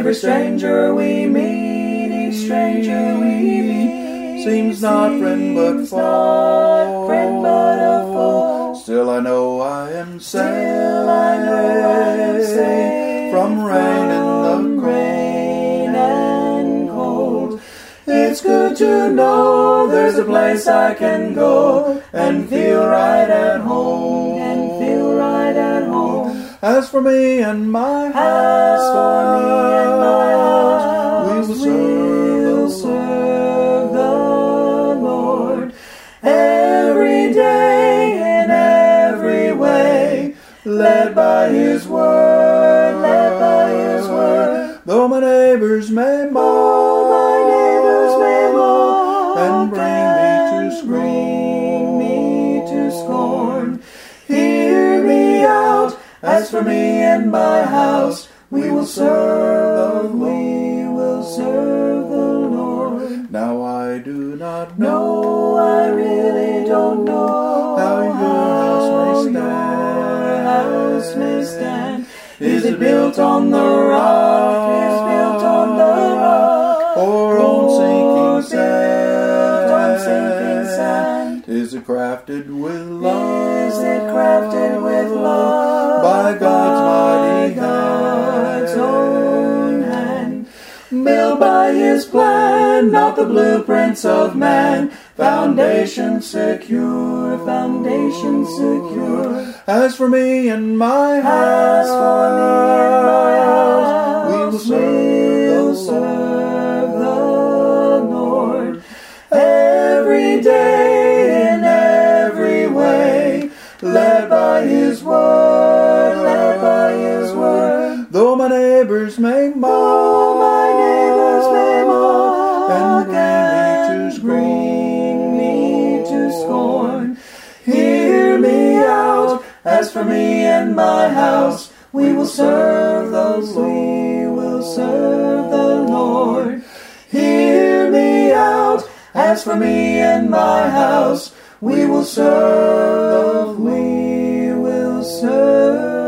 Every stranger we meet, each stranger we meet, seems not friend but foe. Friend but a foe. Still I know I am saved. From rain and cold. It's good to know there's a place I can go and feel right at home. As for me and my house, we will serve the Lord every day in every way, led by His word. Though my neighbors may mock and bring me to scorn, hear me out. As for me and my house, we will serve the Lord. Now I do not know, I really don't know how your house may stand. Is it built on the rock? Or on sinking sand? Is it crafted with love? By God's own hand? Built by His plan, not the blueprints of man. Foundation secure. As for me and my house, we will serve the Lord every day in every way, led by His word. Though my neighbors may mock and bring me to scorn, hear me out. As for me and my house, we will serve the Lord. Hear me out. As for me and my house, we will serve.